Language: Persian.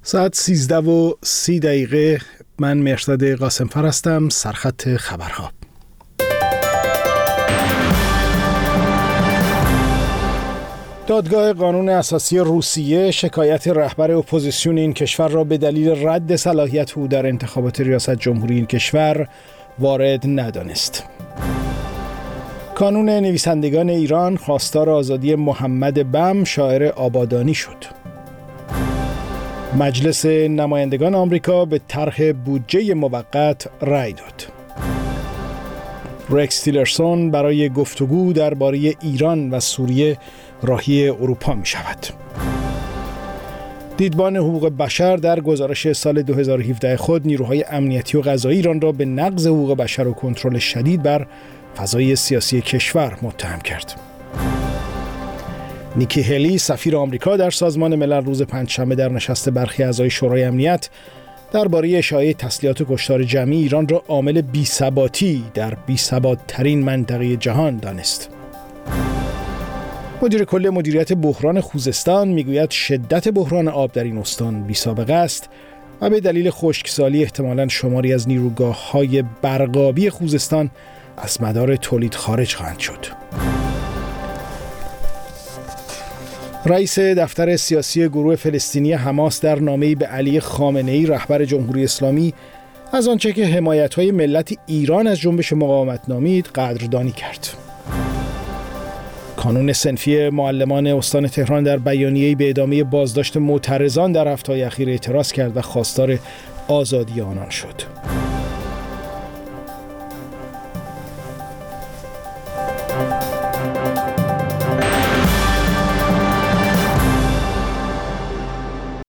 ساعت 13:30 من مهرداد قاسمفر هستم. سرخط خبرها. دادگاه قانون اساسی روسیه شکایت رهبر اپوزیسیون این کشور را به دلیل رد صلاحیت او در انتخابات ریاست جمهوری این کشور وارد ندانست. کانون نویسندگان ایران خواستار آزادی محمد بم شاعر آبادانی شد. مجلس نمایندگان آمریکا به طرح بودجه موقت رأی داد. رکس تیلرسون برای گفتگو درباره ایران و سوریه راهی اروپا می شود. دیدبان حقوق بشر در گزارش سال 2017 خود نیروهای امنیتی و قضایی ایران را به نقض حقوق بشر و کنترل شدید بر فضای سیاسی کشور متهم کرد. نیکی هلی سفیر آمریکا در سازمان ملل روز پنجشنبه در نشست برخی اعضای شورای امنیت درباره اشاعه تسلیحات کشتار جمعی ایران را عامل بی‌ثباتی در بی‌ثبات‌ترین منطقه جهان دانست. مدیر کل مدیریت بحران خوزستان میگوید شدت بحران آب در این استان بی‌سابقه است و به دلیل خشکسالی احتمالاً شماری از نیروگاه‌های برقابی خوزستان از مدار تولید خارج خواهند شد. رئیس دفتر سیاسی گروه فلسطینی حماس در نامه‌ای به علی خامنه‌ای رهبر جمهوری اسلامی از آنچه که حمایت‌های ملت ایران از جنبش مقاومت نامید قدردانی کرد. کانون صنفی معلمان استان تهران در بیانیه‌ای به ادامه بازداشت معترضان در هفته‌های اخیر اعتراض کرد و خواستار آزادی آنان شد.